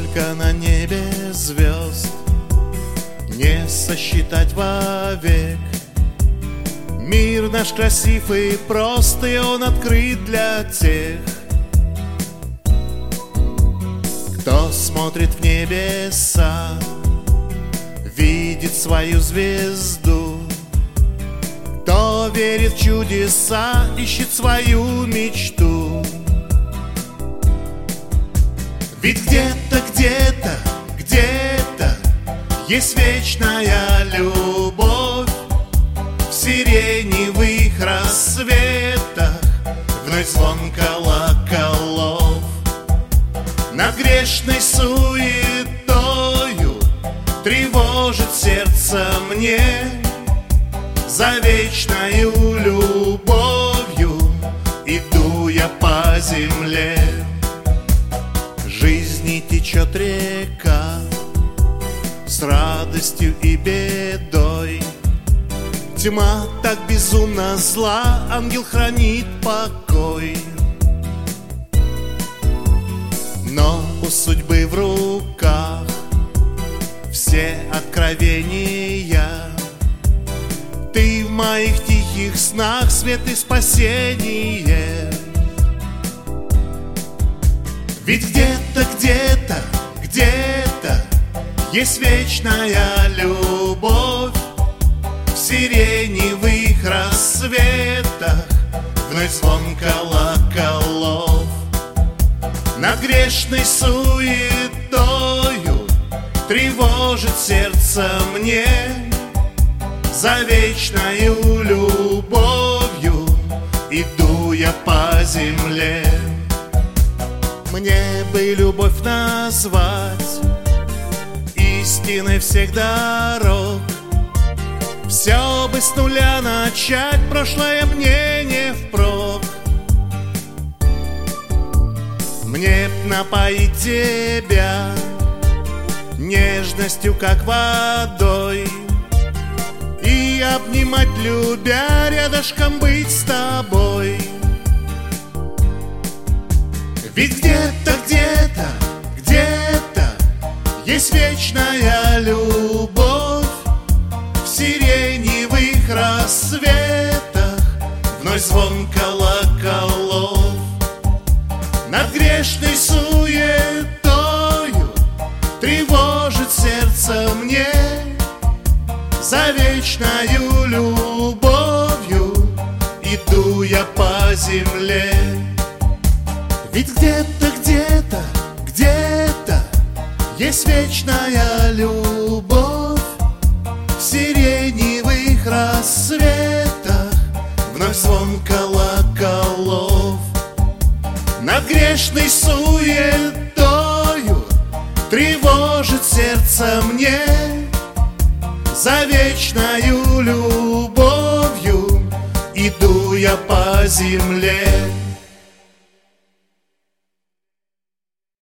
Сколько на небе звезд не сосчитать вовек. Мир наш красив и прост, и он открыт для тех, кто смотрит в небеса, видит свою звезду. Кто верит в чудеса, ищет свою мечту. Ведь где-то, где-то, где-то есть вечная любовь. В сиреневых рассветах вновь звон колоколов. Над грешной суетою тревожит сердце мне. За вечною любовью иду я по земле. Жизни течет река с радостью и бедой. Тьма так безумно зла, ангел хранит покой. Но у судьбы в руках все откровения. Ты в моих тихих снах свет и спасение. Ведь где-то, где-то, где-то есть вечная любовь. В сиреневых рассветах вновь звон колоколов. Над грешной суетою тревожит сердце мне. За вечною любовью иду я по земле. Мне бы любовь назвать истиной всех дорог. Все бы с нуля начать, прошлое мне не впрок. Мне б напоить тебя нежностью, как водой, и обнимать, любя, рядышком быть с тобой. Ведь где-то, где-то, где-то есть вечная любовь. В сиреневых рассветах вновь звон колоколов. Над грешной суетою тревожит сердце мне. За вечною любовью иду я по земле. Ведь где-то, где-то, где-то есть вечная любовь. В сиреневых рассветах вновь звон колоколов. Над грешной суетою тревожит сердце мне. За вечною любовью иду я по земле.